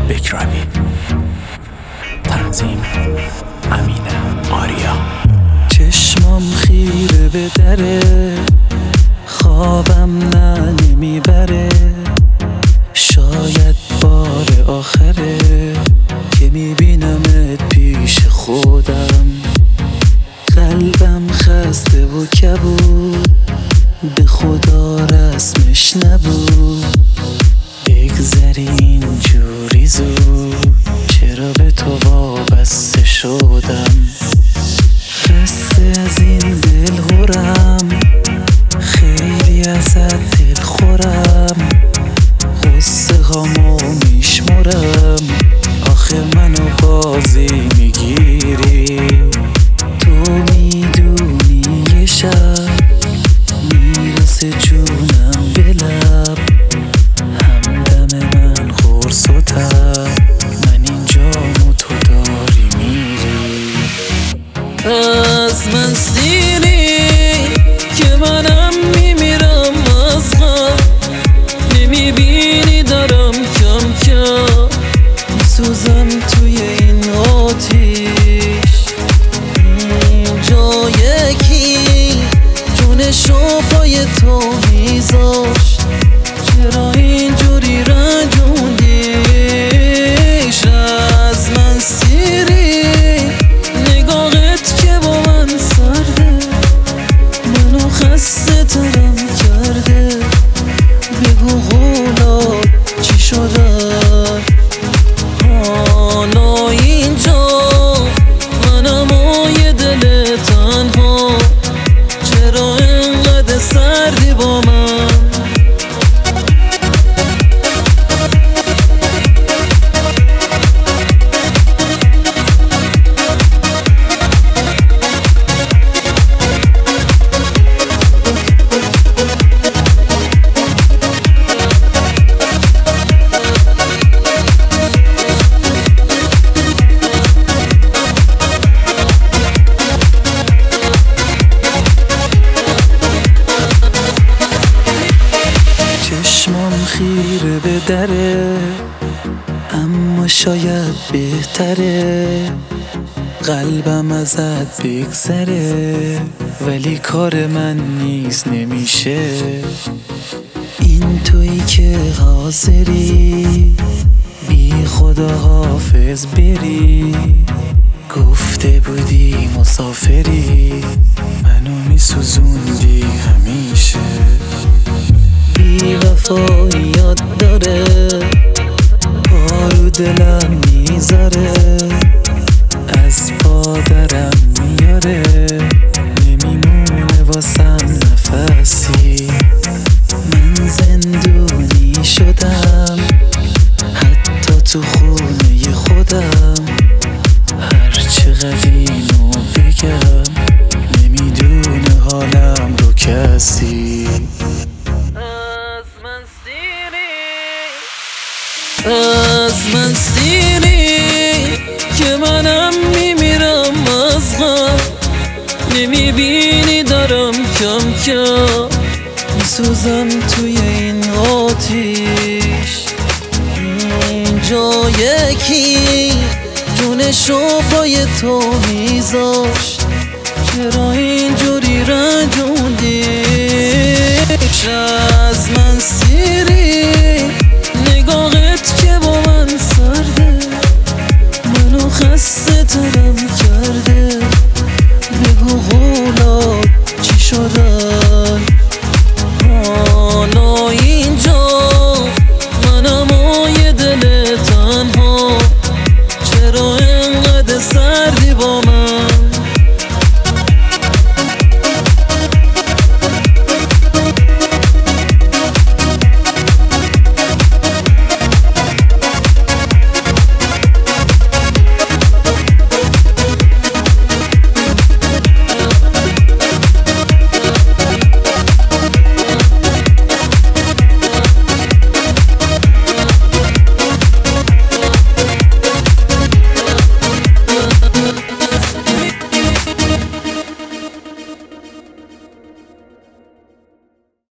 بکرابی. تنظیم امین آریا. چشمام خیره به دره، خوابم نمیبره، شاید بار آخره که میبینمت پیش خودم. قلبم خسته و کبود، به خدا رسمش نبود بگذری اینجوری زود. چرا به تو وابسته شدم؟ خسته از این دلهورم، خیلی ازت دلخورم، غصه هامو میشمرم. آخه منو بازی میگیری، تو میدونی یه شب میرسه جونم به لب، همدم من قرص و تب، من اینجام و تو داری میری. از من سیری که منم میمیرم از غم، نمیبینی دارم کم کم میسوزم توی این آتیش. اینجا یکی جونشو پای تو میذاشت، چرا اینجوری رنجوندیش؟ از من سیری نگاهت که با من سرده، منو خسته ترم کرده. بگو قولات چی شدن؟ حالا اینجا منم و یه دل تنها، چرا اینقدر سردی با من؟ چشمام خیره به دره، اما شاید بهتره قلبم ازت بگذره، ولی کار من نیست نمیشه. این تویی که حاضری بی خدا حافظ بری، گفته بودی مسافری، منو میسوزوندی همیشه. بی وفایی یاد داره، پارو دلم میذاره، از پادرم میاره، نمیمونه واسم نفسی. من زندونی شدم حتی تو خونه خودم، هرچقدر اینو بگم نمیدونه حالم رو کسی. از من سیری که منم میمیرم از غم، نمیبینی دارم کم کم میسوزم توی این آتیش. اینجا یکی جونشو پای تو میذاشت، چرا اینجوری رنجوندی؟